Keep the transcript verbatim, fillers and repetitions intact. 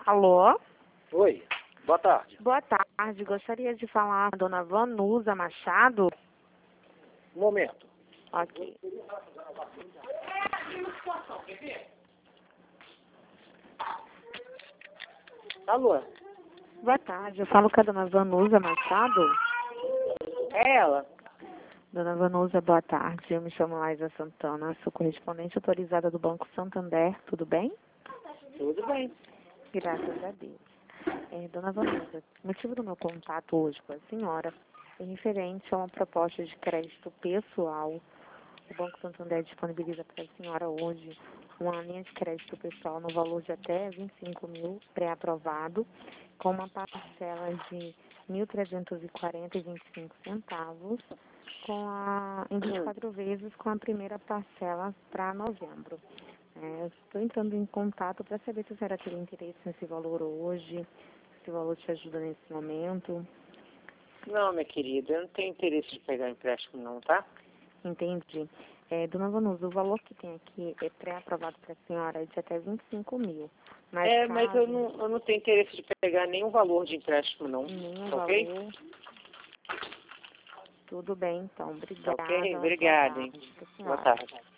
Alô? Oi, boa tarde. Boa tarde. Gostaria de falar com a dona Vanusa Machado. Um momento. Ok. Alô, Boa tarde. Eu falo com a dona Vanusa Machado. é ela? Dona Vanusa, boa tarde. Eu me chamo Laisa Santana, sou correspondente autorizada do Banco Santander. Tudo bem? Tudo bem. Graças a Deus. É, dona Vanusa, o motivo do meu contato hoje com a senhora é referente a uma proposta de crédito pessoal. O Banco Santander disponibiliza para a senhora hoje uma linha de crédito pessoal no valor de até vinte e cinco mil, pré-aprovado, com uma parcela de mil trezentos e quarenta reais e vinte e cinco centavos, com a, em vinte e quatro vezes com a primeira parcela para novembro. É, estou entrando em contato para saber se a senhora teria interesse nesse valor hoje, se esse valor te ajuda nesse momento. Não, minha querida, eu não tenho interesse de pegar empréstimo não, tá? Entendi. É, dona Vanusa, o valor que tem aqui é pré-aprovado para a senhora é de até vinte e cinco mil. Mas É, caso mas eu não, eu não tenho interesse de pegar nenhum valor de empréstimo não, nenhum ok? valor, tudo bem, então. Obrigada. Ok, Boa obrigada, hein. tarde pra Boa senhora. tarde.